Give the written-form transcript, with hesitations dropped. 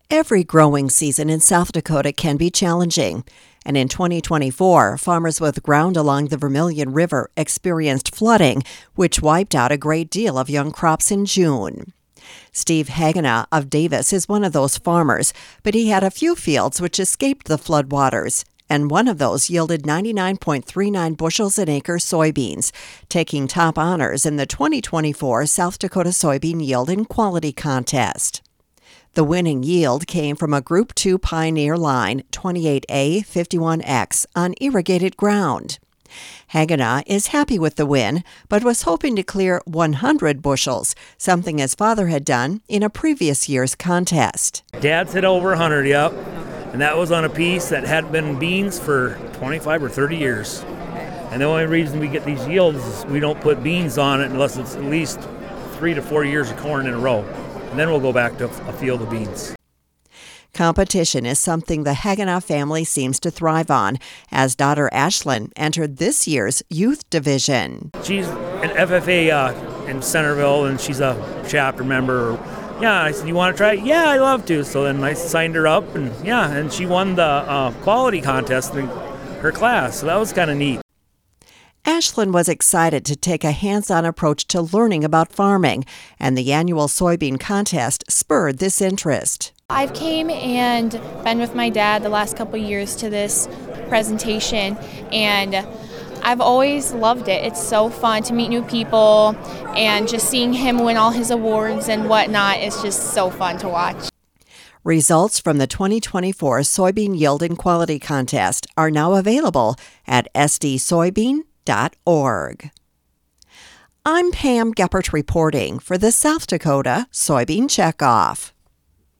Every growing season in South Dakota can be challenging. And in 2024, farmers with ground along the Vermilion River experienced flooding, which wiped out a great deal of young crops in June. Steve Hagenaar of Davis is one of those farmers, but he had a few fields which escaped the floodwaters, and one of those yielded 99.39 bushels an acre soybeans, taking top honors in the 2024 South Dakota Soybean Yield and Quality Contest. The winning yield came from a Group 2 Pioneer line 28A 51X on irrigated ground. Hagenaar is happy with the win, but was hoping to clear 100 bushels, something his father had done in a previous year's contest. Dad's hit over 100, yep, and that was on a piece that hadn't been beans for 25 or 30 years. And the only reason we get these yields is we don't put beans on it unless it's at least 3 to 4 years of corn in a row. And then we'll go back to a field of beans. Competition is something the Hagenaar family seems to thrive on, as daughter Ashlyn entered this year's youth division. She's an FFA in Centerville, and she's a chapter member. Yeah, I said, you want to try it? Yeah, I love to. So then I signed her up, and she won the quality contest in her class. So that was kind of neat. Ashlyn was excited to take a hands-on approach to learning about farming, and the annual soybean contest spurred this interest. I've came and been with my dad the last couple years to this presentation, and I've always loved it. It's so fun to meet new people, and just seeing him win all his awards and whatnot is just so fun to watch. Results from the 2024 Soybean Yield and Quality Contest are now available at sdsoybean.org. I'm Pam Geppert reporting for the South Dakota Soybean Checkoff.